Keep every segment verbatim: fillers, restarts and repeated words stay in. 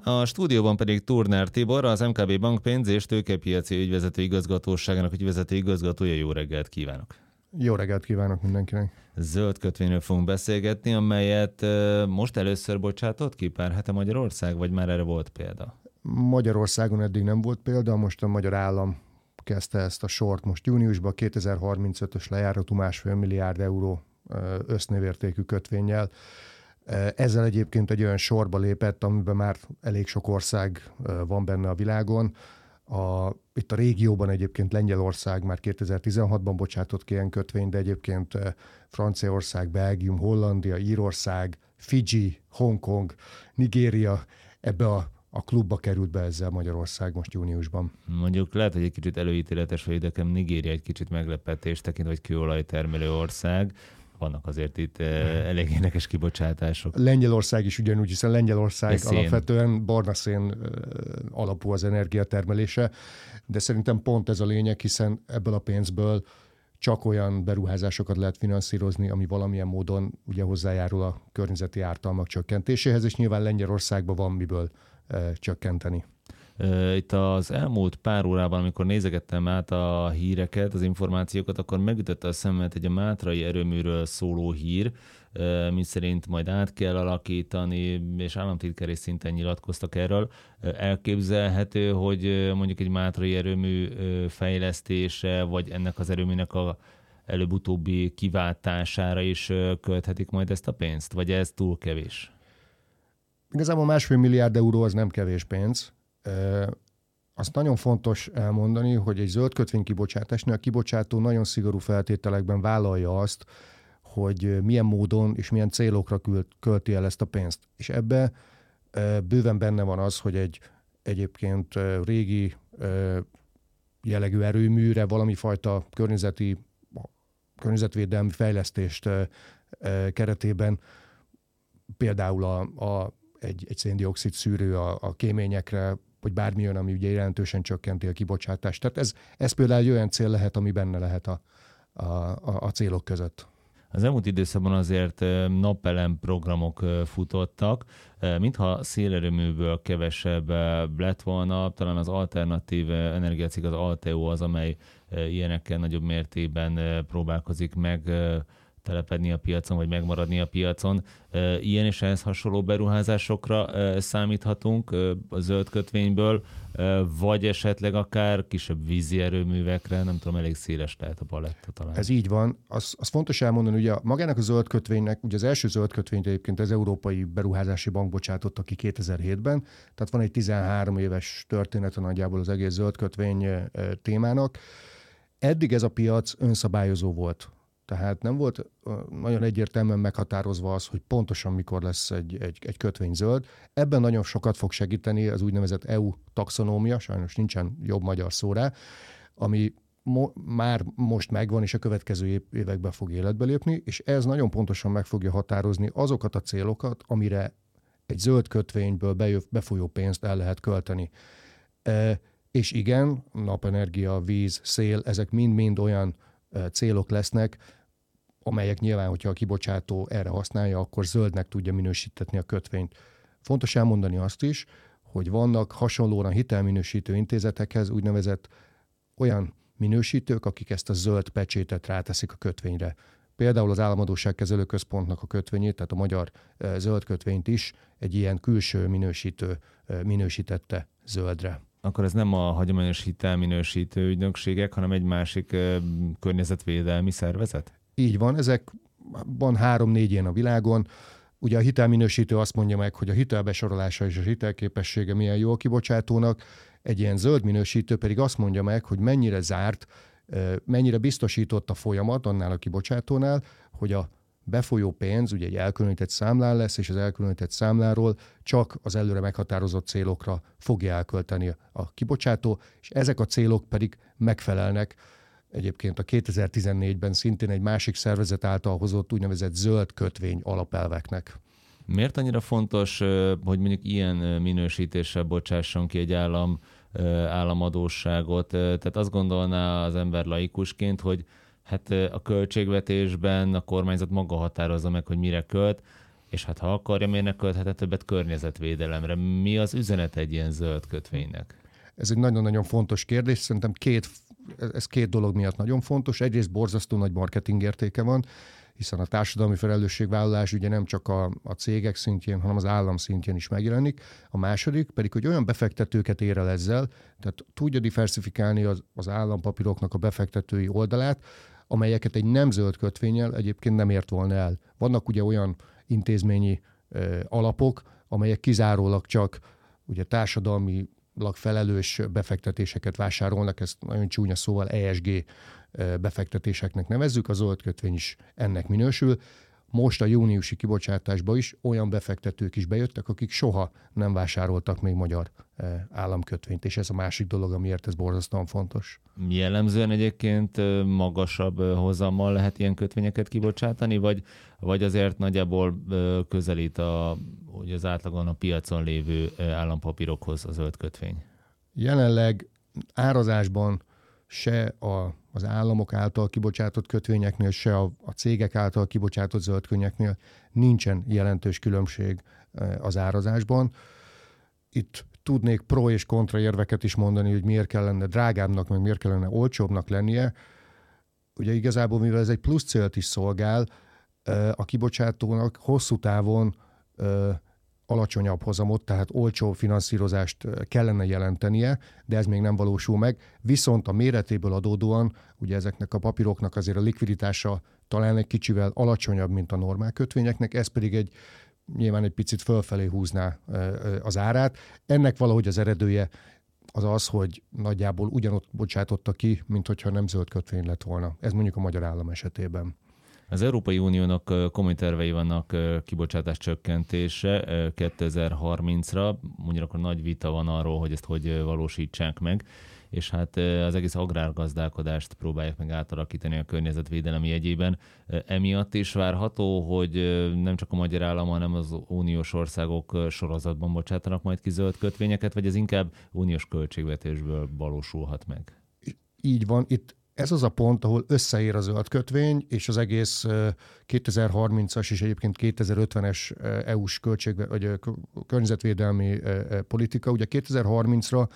A stúdióban pedig Turner Tibor, az em ká bé Bank pénz- és tőkepiaci ügyvezető igazgatóságának ügyvezető igazgatója. Jó reggelt kívánok! Jó reggelt kívánok mindenkinek! Zöld kötvényről fogunk beszélgetni, amelyet most először bocsátott ki pár hete Magyarország, vagy már erre volt példa? Magyarországon eddig nem volt példa, most a magyar állam kezdte ezt a sort most júniusban, kétezer-harmincötös lejáratú másfél milliárd euró össznévértékű kötvényel. Ezzel egyébként egy olyan sorba lépett, amiben már elég sok ország van benne a világon. A, itt a régióban egyébként Lengyelország már kétezer-tizenhatban bocsátott ki ilyen kötvényt, de egyébként Franciaország, Belgium, Hollandia, Írország, Fidzsi, Hongkong, Nigéria ebbe a, a klubba került be ezzel Magyarország most júniusban. Mondjuk lehet, hogy egy kicsit előítéletes vagy, de nekem Nigéria egy kicsit meglepetés tekintve, hogy kőolajtermelő ország. Vannak azért itt elég érdekes kibocsátások. Lengyelország is ugyanúgy, hiszen Lengyelország szén. alapvetően barna szén alapú az energiatermelése, de szerintem pont ez a lényeg, hiszen ebből a pénzből csak olyan beruházásokat lehet finanszírozni, ami valamilyen módon ugye hozzájárul a környezeti ártalmak csökkentéséhez, és nyilván Lengyelországban van miből e, csökkenteni. Itt az elmúlt pár órában, amikor nézegettem át a híreket, az információkat, akkor megütötte a szemet egy a mátrai erőműről szóló hír, miszerint majd át kell alakítani, és államtitkári szinten nyilatkoztak erről. Elképzelhető, hogy mondjuk egy mátrai erőmű fejlesztése, vagy ennek az erőműnek a előbb-utóbbi kiváltására is költhetik majd ezt a pénzt, vagy ez túl kevés? Igazából másfél milliárd euró az nem kevés pénz. Azt nagyon fontos elmondani, hogy egy zöld kötvény kibocsátásnál a kibocsátó nagyon szigorú feltételekben vállalja azt, hogy milyen módon és milyen célokra költi el ezt a pénzt. És ebbe bőven benne van az, hogy egy egyébként régi jellegű erőműre valami fajta környezeti, környezetvédelmi fejlesztést keretében például a, a, egy, egy széndioxid szűrő a, a kéményekre, vagy bármilyen, ami ugye jelentősen csökkenti a kibocsátást. Tehát ez, ez például egy olyan cél lehet, ami benne lehet a, a, a célok között. Az elmúlt időszakban azért napelem programok futottak, mintha szélerőműből kevesebb lett volna, talán az alternatív energiacég, az Alteo az, amely ilyenekkel nagyobb mértékben próbálkozik meg telepedni a piacon, vagy megmaradni a piacon. Ilyen és ehhez hasonló beruházásokra számíthatunk a zöld kötvényből, vagy esetleg akár kisebb vízi erőművekre, nem tudom, elég széles lehet a paletta talán. Ez így van. Az, az fontos elmondani, ugye magának a zöld kötvénynek, ugye az első zöld kötvényt egyébként az Európai Beruházási Bank bocsátotta ki kétezer-hétben, tehát van egy tizenhárom éves története nagyjából az egész zöld kötvény témának. Eddig ez a piac önszabályozó volt. Tehát nem volt nagyon egyértelműen meghatározva az, hogy pontosan mikor lesz egy, egy, egy kötvény zöld. Ebben nagyon sokat fog segíteni az úgynevezett é u taxonómia, sajnos nincsen jobb magyar szó rá, ami mo- már most megvan, és a következő években fog életbe lépni, és ez nagyon pontosan meg fogja határozni azokat a célokat, amire egy zöld kötvényből bejöv, befolyó pénzt el lehet költeni. E, és igen, napenergia, víz, szél, ezek mind-mind olyan célok lesznek, amelyek nyilván, hogyha a kibocsátó erre használja, akkor zöldnek tudja minősítetni a kötvényt. Fontos elmondani azt is, hogy vannak hasonlóan a hitelminősítő intézetekhez úgynevezett olyan minősítők, akik ezt a zöld pecsétet ráteszik a kötvényre. Például az Államadósságkezelő Központnak a kötvényét, tehát a magyar zöld kötvényt is egy ilyen külső minősítő minősítette zöldre. Akkor ez nem a hagyományos hitelminősítő ügynökségek, hanem egy másik ö, környezetvédelmi szervezet? Így van, ezek van három-négy ilyen a világon. Ugye a hitelminősítő azt mondja meg, hogy a hitelbesorolása és a hitelképessége milyen jó a kibocsátónak, egy ilyen zöld minősítő pedig azt mondja meg, hogy mennyire zárt, mennyire biztosított a folyamat annál a kibocsátónál, hogy a befolyó pénz ugye egy elkülönített számlán lesz, és az elkülönített számláról csak az előre meghatározott célokra fogja elkölteni a kibocsátó, és ezek a célok pedig megfelelnek egyébként a kétezer-tizennégyben szintén egy másik szervezet által hozott úgynevezett zöld kötvény alapelveknek. Miért annyira fontos, hogy mondjuk ilyen minősítéssel bocsásson ki egy állam államadósságot? Tehát azt gondolná az ember laikusként, hogy hát a költségvetésben a kormányzat maga határozza meg, hogy mire költ. és hát ha akarja, miért ne költhet többet környezetvédelemre? Mi az üzenet egy ilyen zöld kötvénynek? Ez egy nagyon-nagyon fontos kérdés. Szerintem két, ez két dolog miatt nagyon fontos. Egyrészt borzasztó nagy marketing értéke van, hiszen a társadalmi felelősségvállalás ugye nem csak a, a cégek szintjén, hanem az állam szintjén is megjelenik. A második pedig, hogy olyan befektetőket ér el ezzel, tehát tudja diversifikálni az, az állampapíroknak a befektetői oldalát, amelyeket egy nem zöld kötvényel egyébként nem ért volna el. Vannak ugye olyan intézményi ö, alapok, amelyek kizárólag csak ugye társadalmilag felelős befektetéseket vásárolnak, ezt nagyon csúnya szóval E S G befektetéseknek nevezzük, a zöld kötvény is ennek minősül. Most a júniusi kibocsátásba is olyan befektetők is bejöttek, akik soha nem vásároltak még magyar államkötvényt, és ez a másik dolog, amiért ez borzasztóan fontos. Jellemzően egyébként magasabb hozammal lehet ilyen kötvényeket kibocsátani, vagy, vagy azért nagyjából közelít a, hogy az átlagon a piacon lévő állampapírokhoz a zöld kötvény? Jelenleg árazásban se a, az államok által kibocsátott kötvényeknél, se a, a cégek által kibocsátott zöld kötvényeknél nincsen jelentős különbség az árazásban. Itt tudnék pro és kontra érveket is mondani, hogy miért kellene drágábbnak, meg miért kellene olcsóbbnak lennie. Ugye igazából, mivel ez egy plusz célt is szolgál, a kibocsátónak hosszú távon alacsonyabb hozamot, tehát olcsó finanszírozást kellene jelentenie, de ez még nem valósul meg. Viszont a méretéből adódóan, ugye ezeknek a papíroknak azért a likviditása talán egy kicsivel alacsonyabb, mint a normál kötvényeknek, ez pedig egy nyilván egy picit fölfelé húzná az árát. Ennek valahogy az eredője az az, hogy nagyjából ugyanott bocsátotta ki, mint hogyha nem zöld kötvény lett volna. Ez mondjuk a magyar állam esetében. Az Európai Uniónak komoly tervei vannak kibocsátás csökkentése kétezer-harmincra, mondjuk akkor nagy vita van arról, hogy ezt hogy valósítsák meg, és hát az egész agrárgazdálkodást próbálják meg átalakítani a környezetvédelemi jegyében. Emiatt is várható, hogy nem csak a magyar állam, hanem az uniós országok sorozatban bocsátanak majd ki zöld kötvényeket, vagy ez inkább uniós költségvetésből valósulhat meg? Így van, itt ez az a pont, ahol összeér a zöld kötvény, és az egész kétezer-harmincas és egyébként kétezer-ötvenes é u-s költség, vagy környezetvédelmi politika. Ugye kétezer-harmincra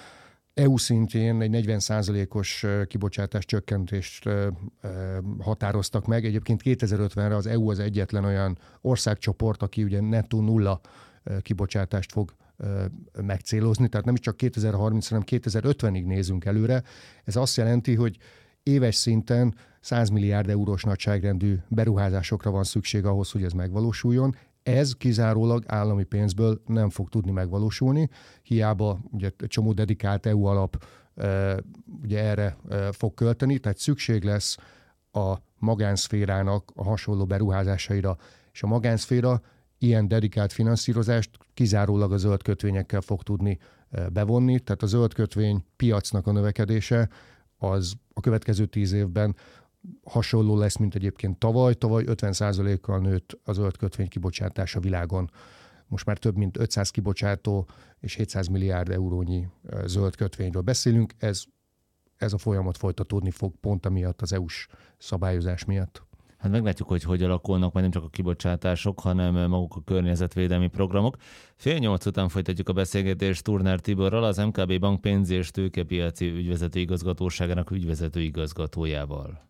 é u szintjén egy negyven százalékos kibocsátás csökkentést határoztak meg. Egyébként kétezer-ötvenre az é u az egyetlen olyan országcsoport, aki ugye nettó nulla kibocsátást fog megcélozni, tehát nem is csak kétezer-harminc, hanem kétezer-ötvenig nézünk előre. Ez azt jelenti, hogy éves szinten száz milliárd eurós nagyságrendű beruházásokra van szükség ahhoz, hogy ez megvalósuljon. Ez kizárólag állami pénzből nem fog tudni megvalósulni, hiába ugye egy csomó dedikált é u alap ugye erre fog költeni, tehát szükség lesz a magánszférának a hasonló beruházásaira, és a magánszféra ilyen dedikált finanszírozást kizárólag a zöld kötvényekkel fog tudni bevonni, tehát a zöld kötvény piacnak a növekedése az a következő tíz évben hasonló lesz, mint egyébként tavaly. Tavaly ötven százalékkal nőtt a zöld kötvény kibocsátás a világon. Most már több mint ötszáz kibocsátó és hétszáz milliárd eurónyi zöld kötvényről beszélünk. Ez, ez a folyamat folytatódni fog pont amiatt az é u-s szabályozás miatt. Hát meglátjuk, hogy hogy alakulnak majd nem csak a kibocsátások, hanem maguk a környezetvédelmi programok. Fél nyolc után folytatjuk a beszélgetést Turner Tiborral, az em ká bé Bank pénz- és tőkepiaci ügyvezető igazgatóságának ügyvezető igazgatójával.